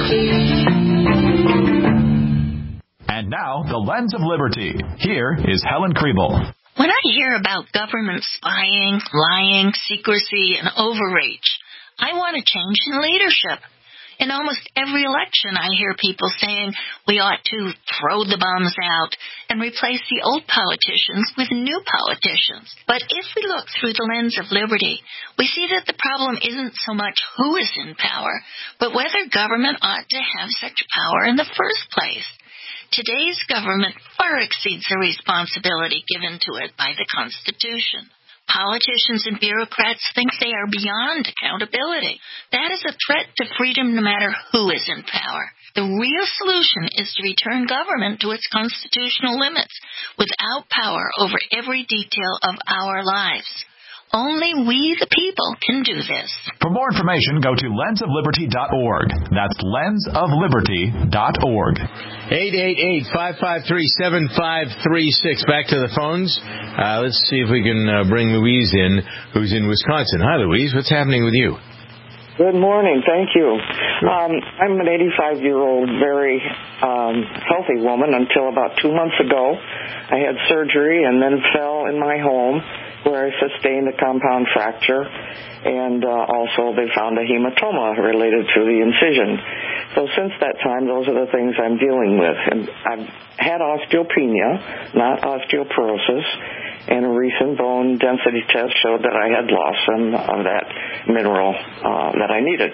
And now, the Lens of Liberty. Here is Helen Kriebel. When I hear about government spying, lying, secrecy, and overreach, I want a change in leadership. In almost every election, I hear people saying we ought to throw the bombs out and replace the old politicians with new politicians. But if we look through the lens of liberty, we see that the problem isn't so much who is in power, but whether government ought to have such power in the first place. Today's government far exceeds the responsibility given to it by the Constitution. Politicians and bureaucrats think they are beyond accountability. That is a threat to freedom no matter who is in power. The real solution is to return government to its constitutional limits without power over every detail of our lives. Only we, the people, can do this. For more information, go to lens of liberty dot org. That's lens of liberty dot org. eight eight eight, five five three, seven five three six. Back to the phones. Uh, let's see if we can uh, bring Louise in, who's in Wisconsin. Hi, Louise. What's happening with you? Good morning. Thank you. Um, I'm an eighty-five-year-old, very um, healthy woman until about two months ago. I had surgery and then fell in my home, where I sustained a compound fracture, and uh, also they found a hematoma related to the incision. So since that time, those are the things I'm dealing with. And I've had osteopenia, not osteoporosis, and a recent bone density test showed that I had lost some of that mineral uh, that I needed.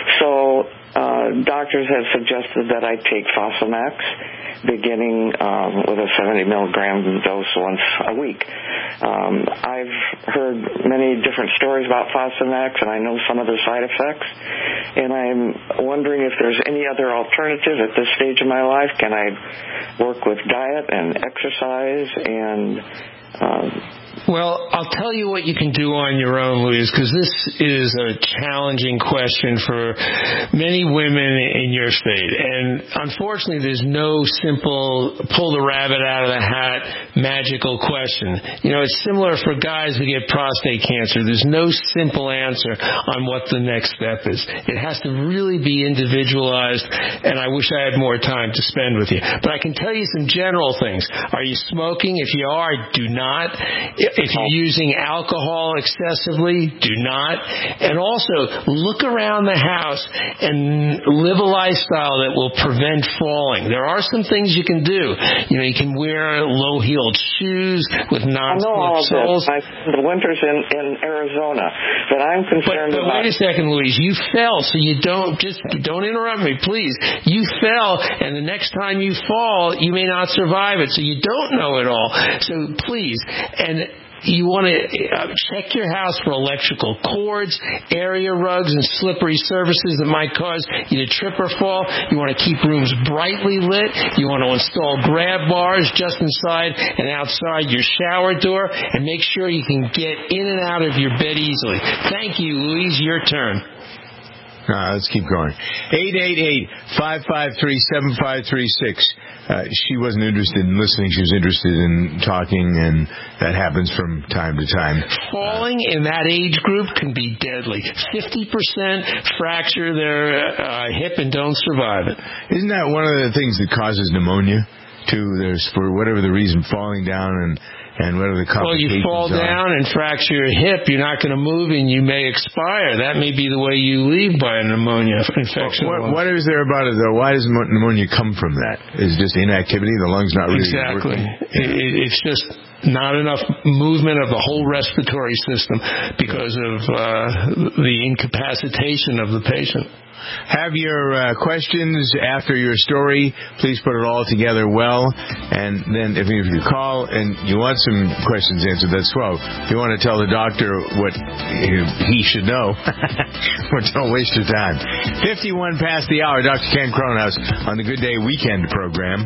So uh, doctors have suggested that I take Fosamax, beginning um, with a seventy milligram dose once a week. Um, I've heard many different stories about Fosamax, and I know some of the side effects. And I'm wondering if there's any other alternative at this stage of my life. Can I work with diet and exercise and Um, Well, I'll tell you what you can do on your own, Louise, because this is a challenging question for many women in your state. And unfortunately, there's no simple pull the rabbit out of the hat magical question. You know, it's similar for guys who get prostate cancer. There's no simple answer on what the next step is. It has to really be individualized, and I wish I had more time to spend with you. But I can tell you some general things. Are you smoking? If you are, do not. If you're using alcohol excessively, do not. And also, look around the house and live a lifestyle that will prevent falling. There are some things you can do. You know, you can wear low-heeled shoes with non-slip soles. I, the winter's in, in Arizona, but I'm concerned but, but about... wait a second, Louise. You fell, so you don't, just don't interrupt me, please. You fell, and the next time you fall, you may not survive it, so you don't know it all. So please, and you want to uh, check your house for electrical cords, area rugs, and slippery surfaces that might cause you to trip or fall. You want to keep rooms brightly lit. You want to install grab bars just inside and outside your shower door, and make sure you can get in and out of your bed easily. Thank you, Louise. Your turn. Uh, let's keep going. eight eight eight, five five three, seven five three six. Uh, she wasn't interested in listening. She was interested in talking, and that happens from time to time. Falling in that age group can be deadly. fifty percent fracture their uh, hip and don't survive it. Isn't that one of the things that causes pneumonia, too? There's, for whatever the reason, falling down and and what are the Well, complications you fall are. down and fracture your hip, you're not going to move and you may expire. That may be the way you leave by a pneumonia infection. What, what is there about it, though? Why does pneumonia come from that? Is it just inactivity? The lungs not really exactly. working? It, it, it's just not enough movement of the whole respiratory system because of uh, the incapacitation of the patient. Have your uh, questions after your story. Please put it all together well. And then if you, if you call and you want some questions answered, that's well. If you want to tell the doctor what he should know, well, don't waste your time. fifty-one past the hour, Doctor Ken Cronhaus on the Good Day Weekend program.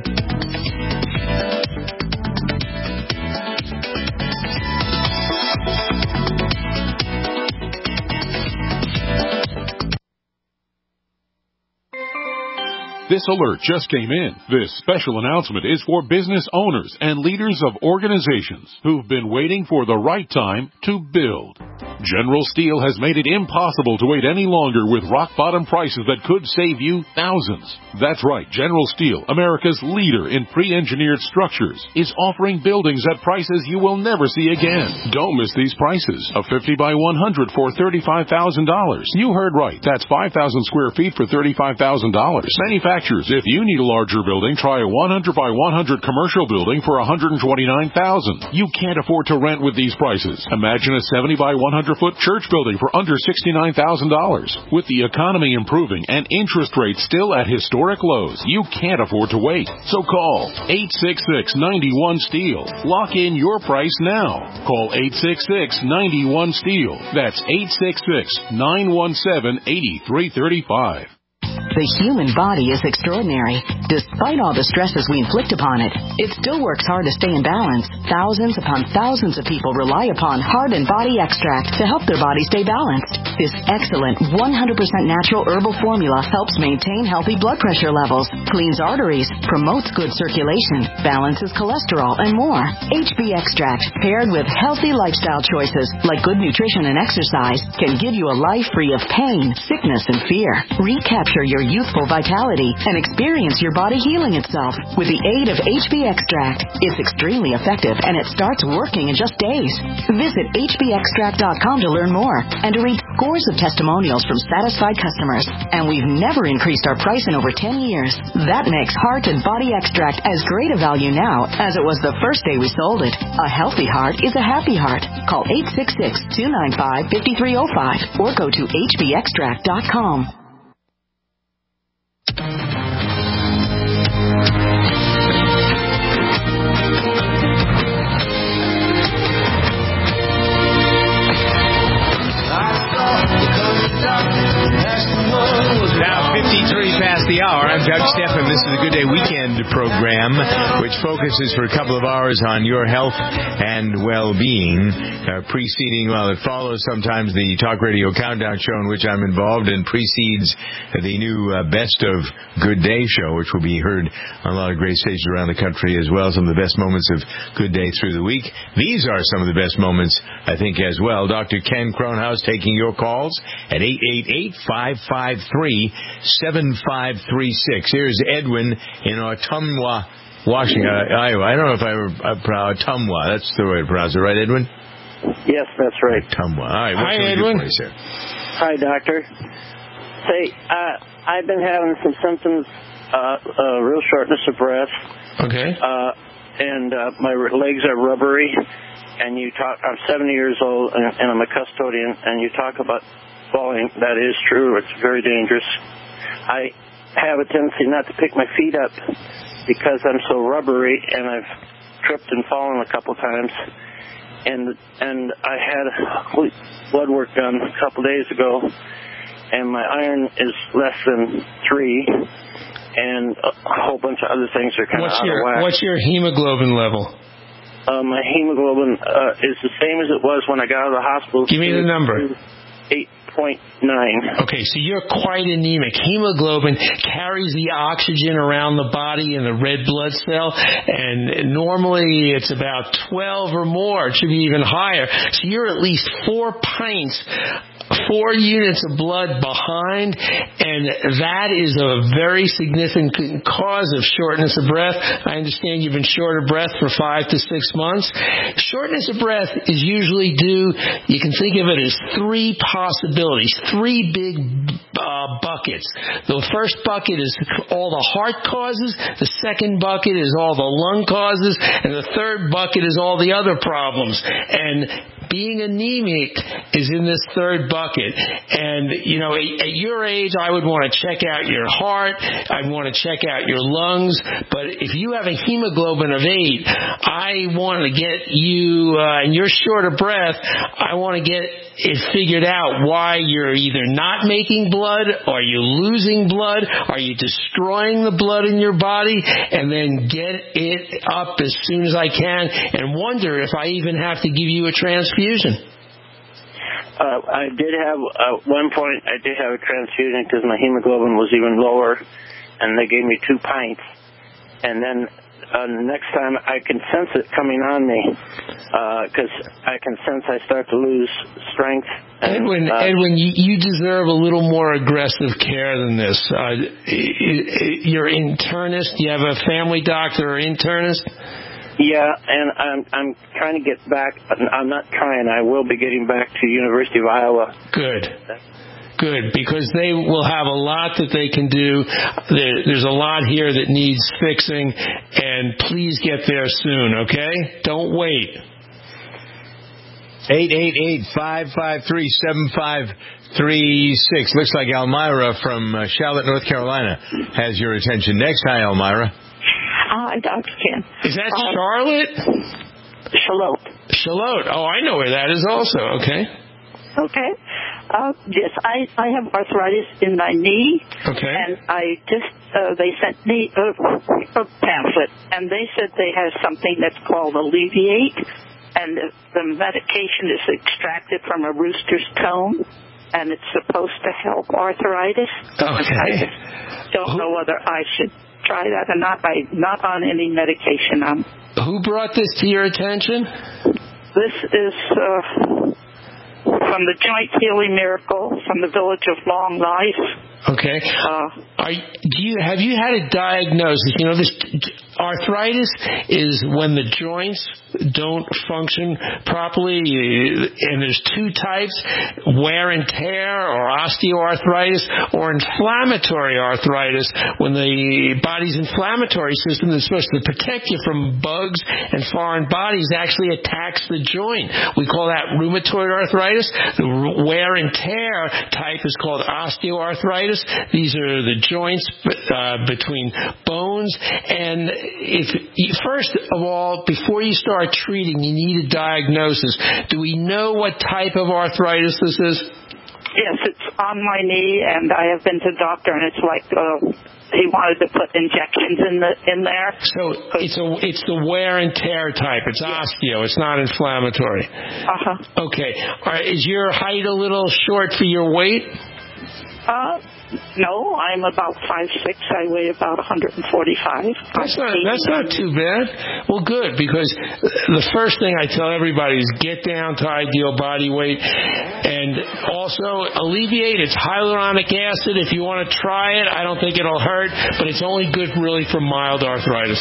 This alert just came in. This special announcement is for business owners and leaders of organizations who've been waiting for the right time to build. General Steel has made it impossible to wait any longer with rock-bottom prices that could save you thousands. That's right, General Steel, America's leader in pre-engineered structures, is offering buildings at prices you will never see again. Don't miss these prices. A fifty by one hundred for thirty-five thousand dollars. You heard right. That's five thousand square feet for thirty-five thousand dollars. Manufacturers, if you need a larger building, try a one hundred by one hundred commercial building for one hundred twenty-nine thousand dollars. You can't afford to rent with these prices. Imagine a seventy by one hundred foot church building for under sixty-nine thousand dollars. With the economy improving and interest rates still at historic lows, you can't afford to wait. So call eight six six, nine one, STEEL. Lock in your price now. Call eight six six, nine one, STEEL. That's eight six six, nine one seven, eight three three five. The human body is extraordinary. Despite all the stresses we inflict upon it, it still works hard to stay in balance. Thousands upon thousands of people rely upon Heart and Body Extract to help their body stay balanced. This excellent one hundred percent natural herbal formula helps maintain healthy blood pressure levels, cleans arteries, promotes good circulation, balances cholesterol, and more. H B Extract, paired with healthy lifestyle choices like good nutrition and exercise, can give you a life free of pain, sickness, and fear. Recapture your youthful vitality and experience your body healing itself with the aid of H B Extract. It's extremely effective and it starts working in just days. Visit H B extract dot com to learn more and to read scores of testimonials from satisfied customers. And we've never increased our price in over ten years. That makes Heart and Body Extract as great a value now as it was the first day we sold it. A healthy heart is a happy heart. Call eight six six, two nine five, five three zero five or go to H B extract dot com. Now, fifty-three past the hour. I'm Doug Stephan. This is the Good Day Weekend program, which focuses for a couple of hours on your health and well-being, uh, preceding, well, it follows sometimes the Talk Radio Countdown show in which I'm involved and precedes the new uh, Best of Good Day show, which will be heard on a lot of great stations around the country as well. Some of the best moments of Good Day through the week. These are some of the best moments, I think, as well. Doctor Ken Cronhaus taking your calls at eight eight eight, five five three, seven five three six. Here's Edwin in Ottumwa, Washington, uh, Iowa. I don't know if I were uh, proud. Ottumwa, that's the way to pronounce it, right, Edwin? Yes, that's right. Ottumwa. All right. Hi, Edwin. Hi, doctor. Say, uh, I've been having some symptoms, uh, uh, real shortness of breath. Okay. Uh, and uh, my legs are rubbery. And you talk. I'm seventy years old, and, and I'm a custodian. And you talk about falling. That is true. It's very dangerous. I have a tendency not to pick my feet up because I'm so rubbery, and I've tripped and fallen a couple times. And and I had blood work done a couple days ago, and my iron is less than three, and a whole bunch of other things are kind what's of out your, of whack. What's your hemoglobin level? Uh, my hemoglobin uh, is the same as it was when I got out of the hospital. Give me the number. eight point nine. Okay, so you're quite anemic. Hemoglobin carries the oxygen around the body in the red blood cell, and normally it's about twelve or more. It should be even higher. So you're at least four pints four units of blood behind, and that is a very significant cause of shortness of breath. I understand you've been short of breath for five to six months. Shortness of breath is usually due, you can think of it as three possibilities, three big uh, buckets. The first bucket is all the heart causes, the second bucket is all the lung causes, and the third bucket is all the other problems. And being anemic is in this third bucket. And, you know, at your age, I would want to check out your heart. I'd want to check out your lungs. But if you have a hemoglobin of eight, I want to get you, uh, and you're short of breath, I want to get it figured out why you're either not making blood, are you losing blood, are you destroying the blood in your body, and then get it up as soon as I can and wonder if I even have to give you a transfusion. Uh, I did have, at uh, one point, I did have a transfusion because my hemoglobin was even lower, and they gave me two pints. And then uh, next time I can sense it coming on me because uh, I can sense I start to lose strength. And, Edwin, uh, Edwin, you, you deserve a little more aggressive care than this. Uh, you're internist. You have a family doctor or internist? Yeah, and I'm I'm trying to get back. I'm not trying. I will be getting back to University of Iowa. Good. Good, because they will have a lot that they can do. There, there's a lot here that needs fixing, and please get there soon, okay? Don't wait. eight eight eight, five five three, seven five three six. Looks like Elmira from uh, Charlotte, North Carolina has your attention. Next, hi, Elmira. Hi, Doctor Ken. Is that uh, Charlotte? Charlotte. Charlotte. Oh, I know where that is also. Okay. Okay. Uh, yes, I, I have arthritis in my knee. Okay. And I just, uh, they sent me a, a pamphlet, and they said they have something that's called Alleviate, and the, the medication is extracted from a rooster's comb, and it's supposed to help arthritis. Okay. I just don't know whether I should try that or not. I'm not on any medication. I'm, Who brought this to your attention? This is uh, from the Joint Healing Miracle from the Village of Long Life. Okay. Uh, Are, do you have you had a diagnosis? You know, this arthritis is when the joints don't function properly, and there's two types: wear and tear, or osteoarthritis, or inflammatory arthritis. When the body's inflammatory system that's supposed to protect you from bugs and foreign bodies actually attacks the joint. We call that rheumatoid arthritis. The wear and tear type is called osteoarthritis. These are the joints uh, between bones. And if first of all, before you start treating, you need a diagnosis. Do we know what type of arthritis this is? Yes, it's on my knee, and I have been to the doctor, and it's like uh, he wanted to put injections in the in there. So it's a it's the wear and tear type. It's osteo. It's not inflammatory. Uh huh. Okay. All right. Is your height a little short for your weight? Uh. No, I'm about five six. I weigh about one hundred forty-five. That's not that's not too bad. Well, good, because the first thing I tell everybody is get down to ideal body weight, and also Alleviate. It's hyaluronic acid. If you want to try it, I don't think it'll hurt, but it's only good really for mild arthritis.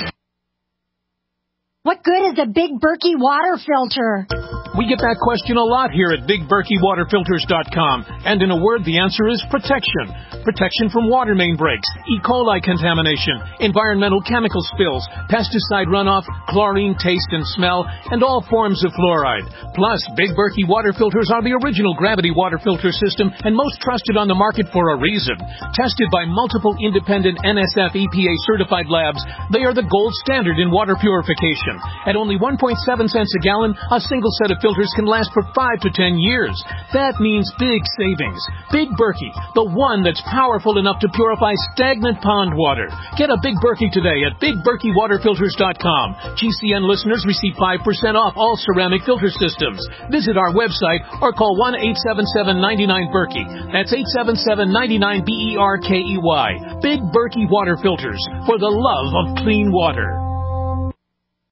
What good is a Big Berkey water filter? We get that question a lot here at Big Berkey Water Filters dot com. And in a word, the answer is protection. Protection from water main breaks, E. coli contamination, environmental chemical spills, pesticide runoff, chlorine taste and smell, and all forms of fluoride. Plus, Big Berkey water filters are the original gravity water filter system and most trusted on the market for a reason. Tested by multiple independent N S F E P A certified labs, they are the gold standard in water purification. At only one point seven cents a gallon, a single set of filters can last for five to ten years. That means big savings. Big Berkey, the one that's powerful enough to purify stagnant pond water. Get a Big Berkey today at Big Berkey Water Filters dot com. G C N listeners receive five percent off all ceramic filter systems. Visit our website or call one eight seven seven, nine nine, Berkey. That's eight seven seven, nine nine, B E R K E Y. Big Berkey Water Filters, for the love of clean water.